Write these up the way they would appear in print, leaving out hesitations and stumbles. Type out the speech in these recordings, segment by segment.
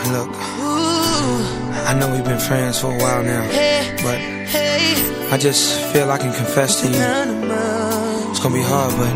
Look, I know we've been friends for a while now, but I just feel I can confess to you. It's gonna be hard, but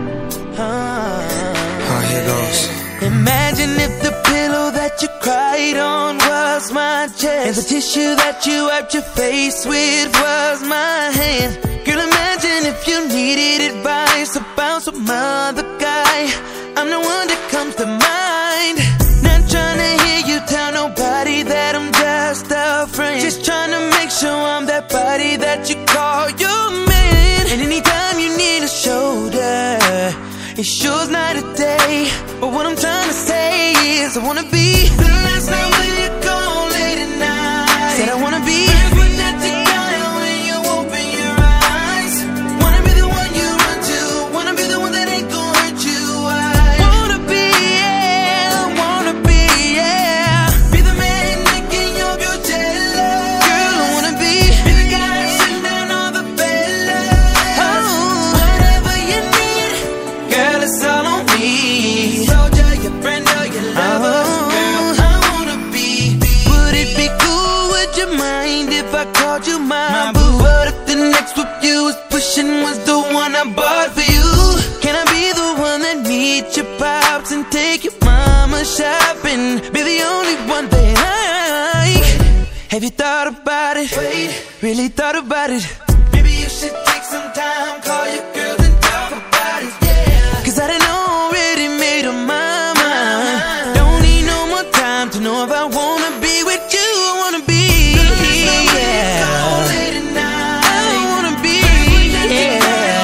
here goes. Imagine if the pillow that you cried on was my chest, and the tissue that you wiped your face with was my hand. Girl, imagine if you needed advice about some other guy. I'm the one that comes to mind. Not trying to hear you tell nobody that I'm just a friend, just trying to make sure I'm that body that you call your man. And anytime you need a shoulder, it sure's not a day. But what I'm trying to say is I wanna be the last night when you go late at night. Said I wanna be when that the guy when you open your eyes. Wanna be the one you run to, wanna be the one that ain't gonna hurt you. I wanna be, yeah, I wanna be, yeah. Be the man making your girl jealous. Girl, I wanna be the guy sitting down all the fellas. Oh, whatever you need, girl, it's all on me. Soldier, your friend or your lover, girl, I wanna be. Would it be cool, would you mind if I called you my boo? What if the next whip you was pushing was the one I bought for you? Can I be the one that meets your pops and take your mama shopping? Be the only one that I like. Have you thought about it? Wait, really thought about it? Maybe you should take some time, call your girls and talk about it, yeah. Cause I done already made up my mind. Don't need no more time to know if I wanna be with you. I wanna be, yeah. I wanna be, yeah.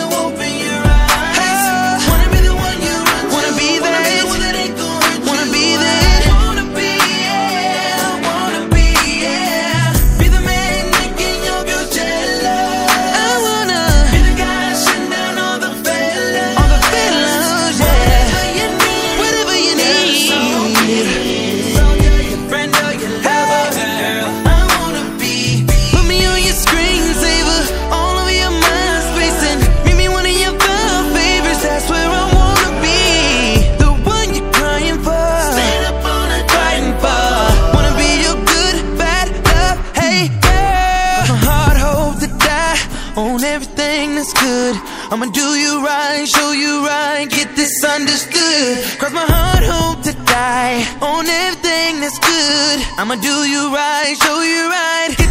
Wanna be the one you run to, wanna be that, wanna be that. Wanna be, yeah, wanna be, yeah. Be the man making your girl jealous. I wanna be the guy shutting down all the fellas, yeah. Whatever you need, soldier, your friend or your lover, girl, I wanna be. Put me on your screensaver, all over your MySpace, and make me one of your favorites. That's where I wanna be. The one you're crying for, stand up on it, fighting for. Wanna be your good, bad love, hey girl. My heart hope to die on everything that's good. I'ma do you right, show you right, get this understood. Cross my heart hope to die on everything that's good. I'ma do you right, show you right, get